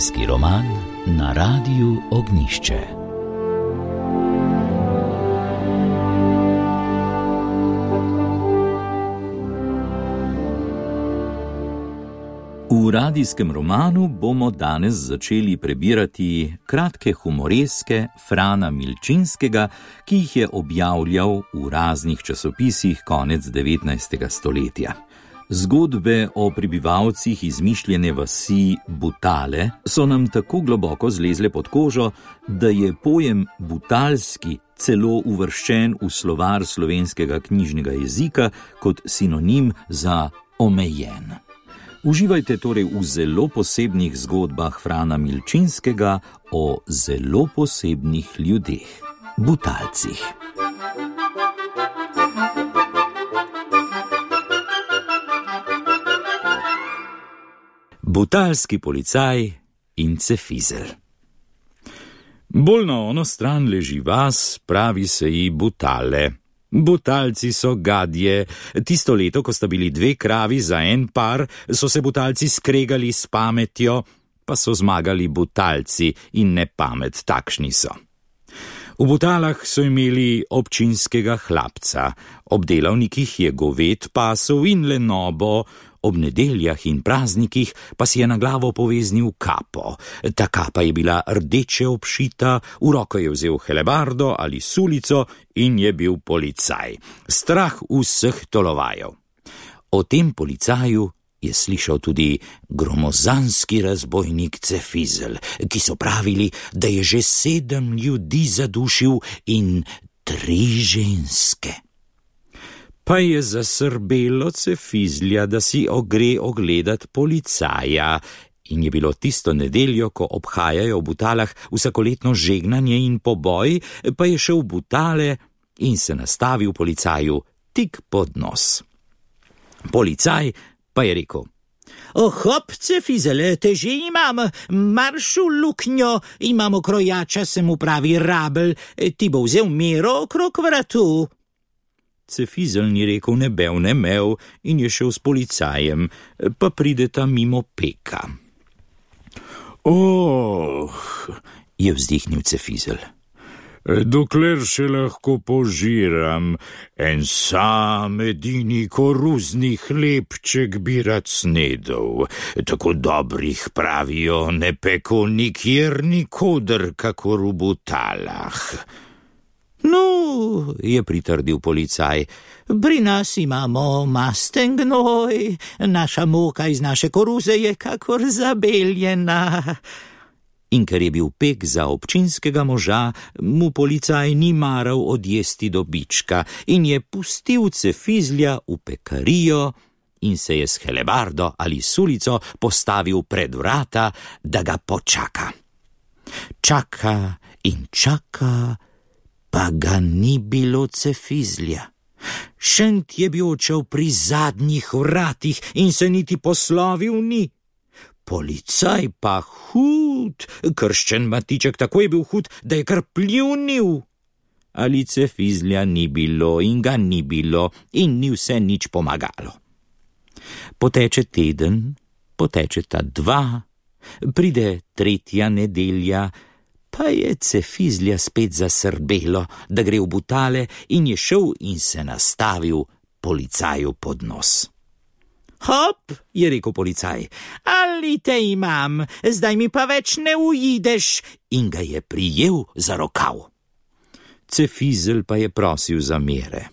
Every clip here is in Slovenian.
Radijski roman na Radiu Ognjišče. V radijskem romanu bomo danes začeli prebirati kratke humoreske Frana Milčinskega, ki jih je objavljal v raznih časopisih konec 19. stoletja. Zgodbe o prebivalcih izmišljene vasi Butale so nam tako globoko zlezle pod kožo, da je pojem butalski celo uvrščen v slovar slovenskega knjižnega jezika kot sinonim za omejen. Uživajte torej v zelo posebnih zgodbah Frana Milčinskega o zelo posebnih ljudeh, butalcih. Butalski policaj in Cefizelj. Bolj na ono stran leži vas, pravi se ji Butale. Butalci so gadje. Tisto leto, ko sta bili 2 kravi za en par, so se butalci skregali s pametjo, pa so zmagali butalci in ne pamet, takšni so. V Butalah so imeli občinskega hlapca, ob delavnikih je goved pasel in lenobo, ob nedeljah in praznikih pa si je na glavo poveznil kapo. Ta kapa je bila rdeče obšita, v roko je vzel helebardo ali sulico in je bil policaj. Strah vseh tolovajev. O tem policaju je slišal tudi gromozanski razbojnik Cefizelj, ki so pravili, da je že 7 ljudi zadušil in 3 ženske. Pa je zasrbelo Cefizlja, da si gre ogledat policaja, in je bilo tisto nedeljo, ko obhajajo v Butalah vsakoletno žegnanje in poboj, pa je šel v Butale in se nastavil policaju tik pod nos. Policaj pa je rekel: hop, Cefizelj, te že imam, marš v luknjo, imamo krojača, se mu pravi Rabel, ti bo vzel mero okrog vratu. Cefizelj ni rekel ne bev ne mev in je šel s policajem, pa prideta mimo Peka. Je vzdihnil Cefizelj. Dokler še lahko požiram, en sam edini koruzni hlebček bi rad snedel. Tako dobrih, pravijo, ne peko nikjer nikoder, kakor v Butalah. No, je pritrdil policaj, pri nas imamo masten gnoj, naša moka iz naše koruze je kakor zabeljena. In ker je bil Pek za občinskega moža, mu policaj ni maral odjesti dobička in je pustil Cefizlja v pekarijo in se je s helebardo ali sulico postavil pred vrata, da ga počaka. Čaka in čaka, pa ga ni bilo Cefizlja. Šent je bil odšel pri zadnjih vratih in se niti poslovil ni. Policaj pa hud, krščen Matiček tako je bil hud, da je kar pljunil. Ali Cefizlja ni bilo in ga ni bilo in ni vse nič pomagalo. Poteče teden, potečeta 2, pride 3. nedelja, pa je Cefizlja spet zasrbelo, da gre v Butale in je šel in se nastavil policaju pod nos. Hop, je rekel policaj, ali te imam, zdaj mi pa več ne uideš, in ga je prijel za rokav. Cefizelj pa je prosil za mere.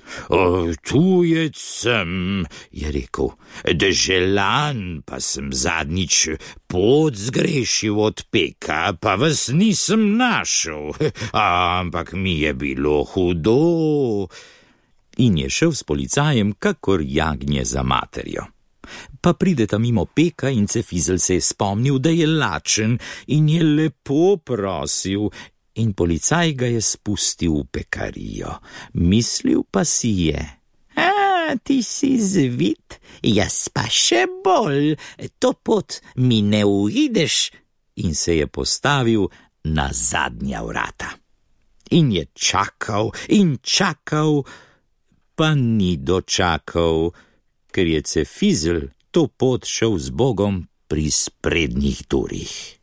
Tujec sem, je rekel, deželan, pa sem zadnjič pot zgrešil od Peka, pa vas nisem našel, ampak mi je bilo hudo. In je šel s policajem kakor jagnje za materjo. Pa prideta mimo Peka in Cefizelj se je spomnil, da je lačen in je lepo prosil, in policaj ga je spustil v pekarijo. Mislil pa si je: ti si zvit, jaz pa še bolj, to pot mi ne uideš, in se je postavil na zadnja vrata. In je čakal in čakal, pa ni dočakal, ker je Cefizelj to pot šel z Bogom pri sprednjih durih.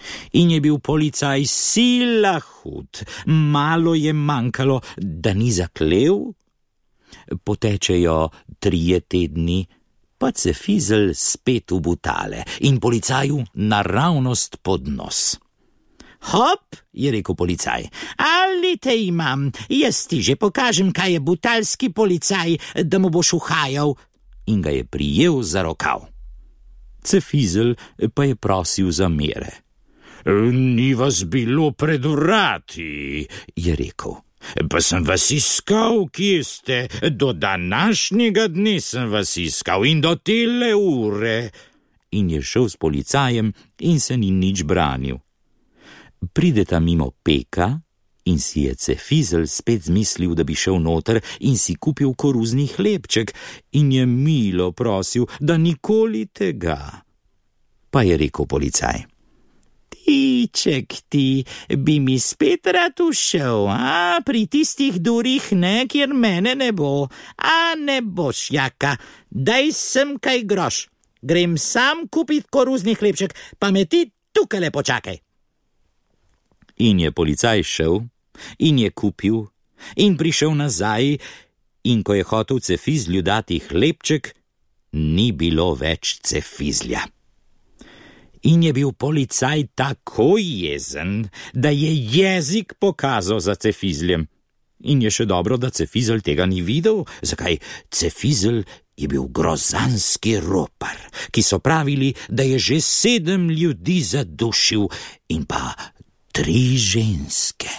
In je bil policaj sila hud, malo je manjkalo, da ni zaklel. Potečejo 3 tedni, pa Cefizelj spet v butale in policaju naravnost pod nos. Hop, je rekel policaj, ali te imam, jaz ti že pokažem, kaj je butalski policaj, da mu boš uhajal. In ga je prijel za rokav. Cefizelj pa je prosil za mere. Ni vas bilo pred vrati, je rekel. Pa sem vas iskal, kje ste, do današnjega dne sem vas iskal in do tele ure. In je šel s policajem in se ni nič branil. Prideta mimo peka in si je Cefizelj spet zmislil, da bi šel noter in si kupil koruzni hlebček in je milo prosil, da nikoli tega. Pa je rekel policaj. Tiček ti, bi mi spet rad ušel, pri tistih durih ne, kjer mene ne bo. A ne boš, jaka, daj sem kaj groš. Grem sam kupit koruzni hlebček, pa me ti tukaj počakaj. In je policaj šel, in je kupil, in prišel nazaj, in ko je hotel Cefizlju dati hlebček, ni bilo več Cefizlja. In je bil policaj tako jezen, da je jezik pokazal za Cefizljem. In je še dobro, da Cefizelj tega ni videl, zakaj Cefizelj je bil grozanski ropar, ki so pravili, da je že 7 ljudi zadušil in pa 3 ženske.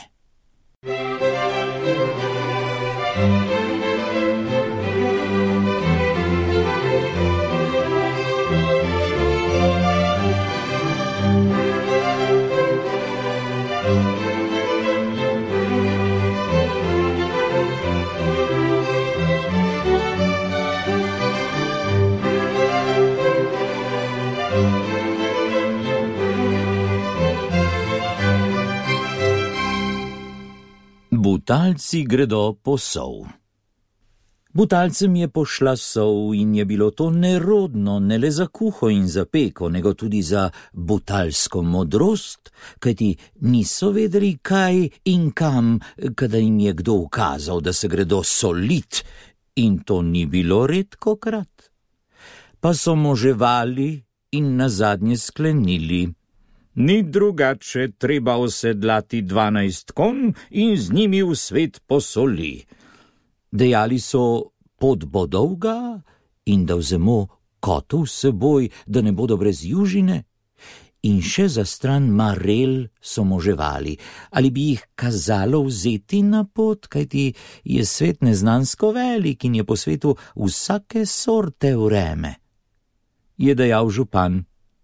Butalci gredo po sol. Butalcem je pošla sol in je bilo to nerodno, ne le za kuho in za peko, nego tudi za butalsko modrost, kajti niso vedeli, kaj in kam, kada jim je kdo ukazal, da se gredo solit, in to ni bilo redkokrat. Pa so moževali in nazadnje sklenili. Ni drugače, treba osedlati 12 konj in z njimi v svet posoli. Dejali so, pot bo dolga in da vzemo kotov s seboj, da ne bodo brez južine. In še za stran marel so moževali, ali bi jih kazalo vzeti na pot, kajti je svet neznansko velik in je po svetu vsake sorte vreme. Je dejal župan.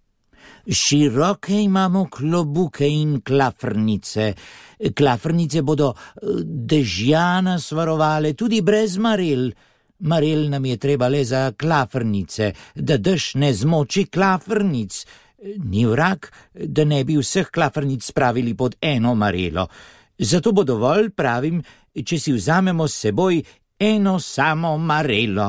Široke imamo klobuke in klafrnice. Klafrnice bodo dežjana svarovale tudi brez marel. Marel nam je treba le za klafrnice, da dež ne zmoči klafrnic. Ni vrag, da ne bi vseh klafrnic spravili pod eno marelo. Zato bo dovolj, pravim, če si vzamemo s seboj eno samo marelo.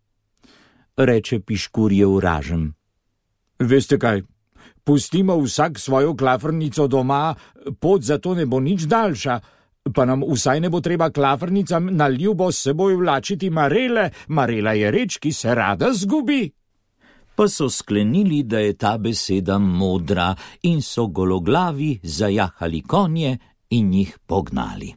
Reče Piškurje uražen. Veste kaj? Pustimo vsak svojo klafrnico doma, pot zato ne bo nič daljša, pa nam vsaj ne bo treba klafrnicam na ljubo s seboj vlačiti marele, marela je reč, ki se rada zgubi. Pa so sklenili, da je ta beseda modra in so gologlavi zajahali konje in jih pognali.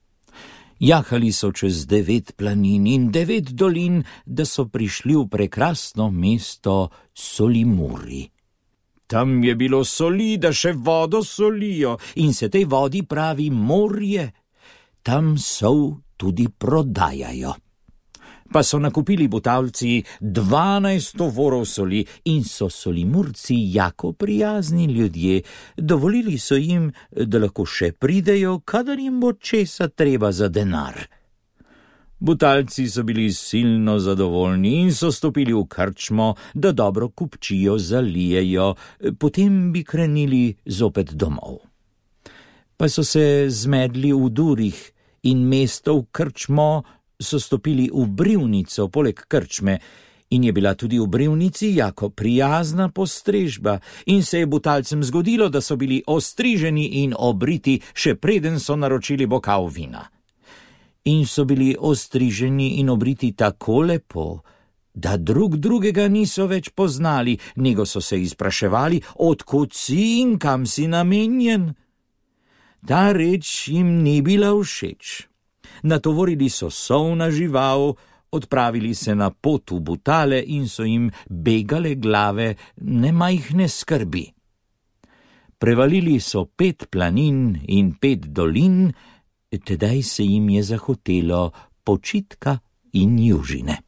Jahali so čez 9 planin in 9 dolin, da so prišli v prekrasno mesto Solimuri. Tam je bilo soli, da še vodo solijo in se tej vodi pravi morje. Tam sol tudi prodajajo. Pa so nakupili Butalci 12 tovorov soli in so Solimurci jako prijazni ljudje. Dovolili so jim, da lahko še pridejo, kadar jim bo česa treba za denar. Butalci so bili silno zadovoljni in so stopili v krčmo, da dobro kupčijo zalijejo, potem bi krenili zopet domov. Pa so se zmedli v durih in mesto v krčmo so stopili v brivnico poleg krčme In je bila tudi v brivnici jako prijazna postrežba in se je Butalcem zgodilo, da so bili ostriženi in obriti, še preden so naročili bokal vina. In so bili ostriženi in obriti tako lepo, da drug drugega niso več poznali, nego so se izpraševali, odkud si in kam si namenjen. Ta reč jim ni bila všeč. Natovorili so sol na žival, odpravili se na pot v Butale in so jim begale glave nemajhne skrbi. Prevalili so 5 planin in 5 dolin, tedaj se jim je zahotelo počitka in južine.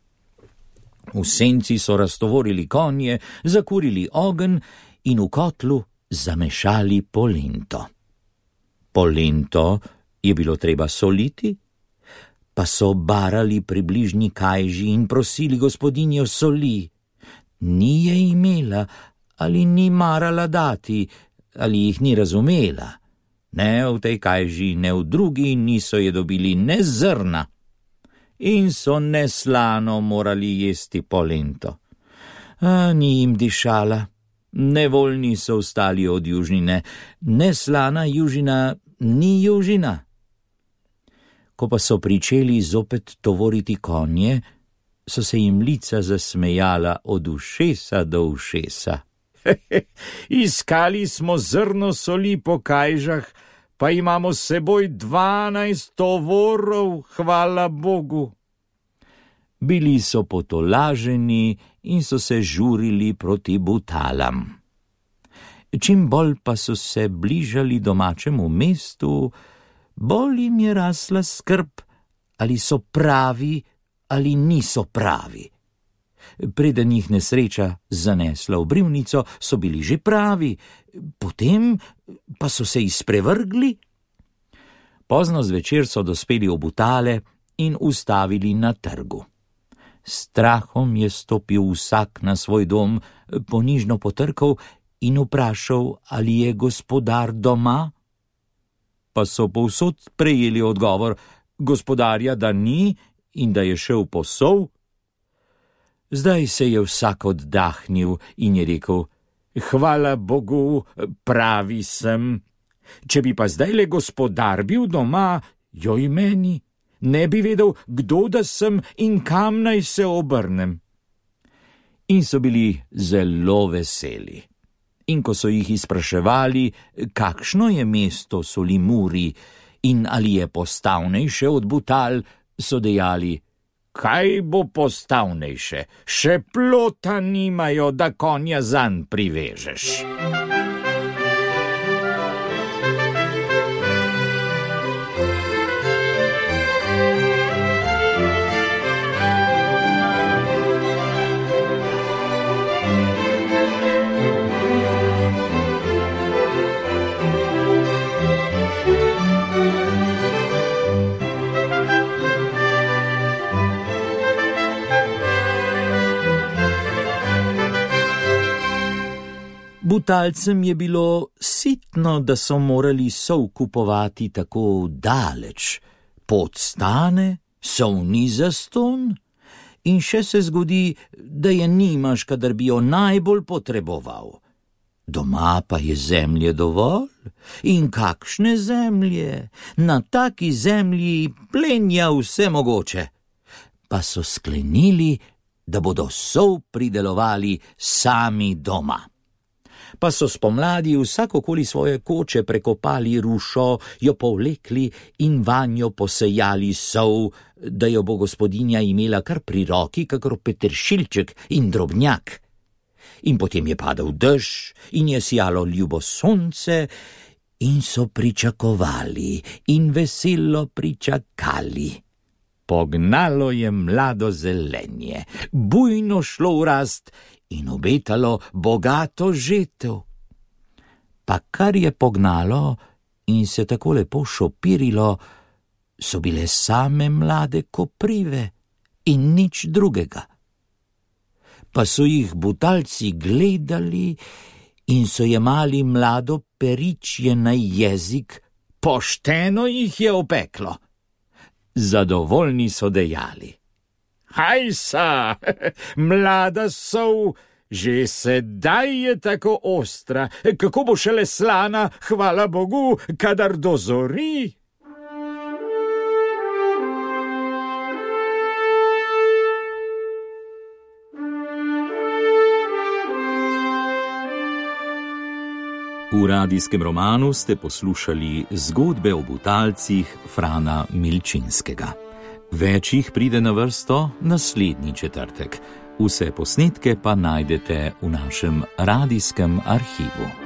V senci so raztovorili konje, zakurili ogenj in v kotlu zamešali polento. Polento je bilo treba soliti, pa so barali približni kajži in prosili gospodinjo soli. Ni je imela ali ni marala dati, ali jih ni razumela. Ne v tej kajži, ne v drugi niso je dobili ne zrna. In so neslano morali jesti polento. Ni jim dišala, nevoljni so vstali od južnine, neslana južina ni južina. Ko pa so pričeli zopet tovoriti konje, so se jim lica zasmejala od ušesa do ušesa. Iskali smo zrno soli po kajžah, pa imamo s seboj 12 tovorov, hvala Bogu. Bili so potolaženi in so se žurili proti Butalam. Čim bolj pa so se bližali domačemu mestu, bolj jim je rasla skrb, ali so pravi ali niso pravi. Preden jih nesreča zanesla v brivnico, so bili že pravi, potem pa so se izprevrgli. Pozno zvečer so dospeli v Butale in ustavili na trgu. Strahom je stopil vsak na svoj dom, ponižno potrkal in vprašal, ali je gospodar doma. Pa so povsod prejeli odgovor, gospodarja da ni in da je šel po sol. Zdaj se je vsak oddahnil in je rekel, hvala Bogu, pravi sem. Če bi pa zdaj le gospodar bil doma, joj meni, ne bi vedel, kdo da sem in kam naj se obrnem. In so bili zelo veseli. In ko so jih izpraševali, kakšno je mesto Solimuri in ali je postavnejše od Butal, so dejali, kaj bo postavnejše, še plota nimajo, da konja zanj privežeš. Butalcem je bilo sitno, da so morali sol kupovati tako daleč. Pot stane, sol ni zastonj in še se zgodi, da je nimaš, kadar bi jo najbolj potreboval. Doma pa je zemlje dovolj in kakšne zemlje, na taki zemlji plenja vse mogoče. Pa so sklenili, da bodo sol pridelovali sami doma. Pa so spomladi vsak okoli svoje koče prekopali rušo, jo povlekli in vanjo posejali sol, da jo bo gospodinja imela kar pri roki, kakor peteršilček in drobnjak. In potem je padel dež in je sijalo ljubo sonce in so pričakovali in veselo pričakali. Pognalo je mlado zelenje, bujno šlo v rast in obetalo bogato žetev. Pa kar je pognalo in se tako lepo šopirilo, so bile same mlade koprive in nič drugega. Pa so jih Butalci gledali in so jemali mlado peričje na jezik, pošteno jih je opeklo. Zadovoljni so dejali, Hajsa, mlada sol, že sedaj je tako ostra, kako bo šele slana, hvala Bogu, kadar dozori. V radijskem romanu ste poslušali zgodbe o Butalcih Frana Milčinskega. Več jih pride na vrsto naslednji četrtek. Vse posnetke pa najdete v našem radijskem arhivu.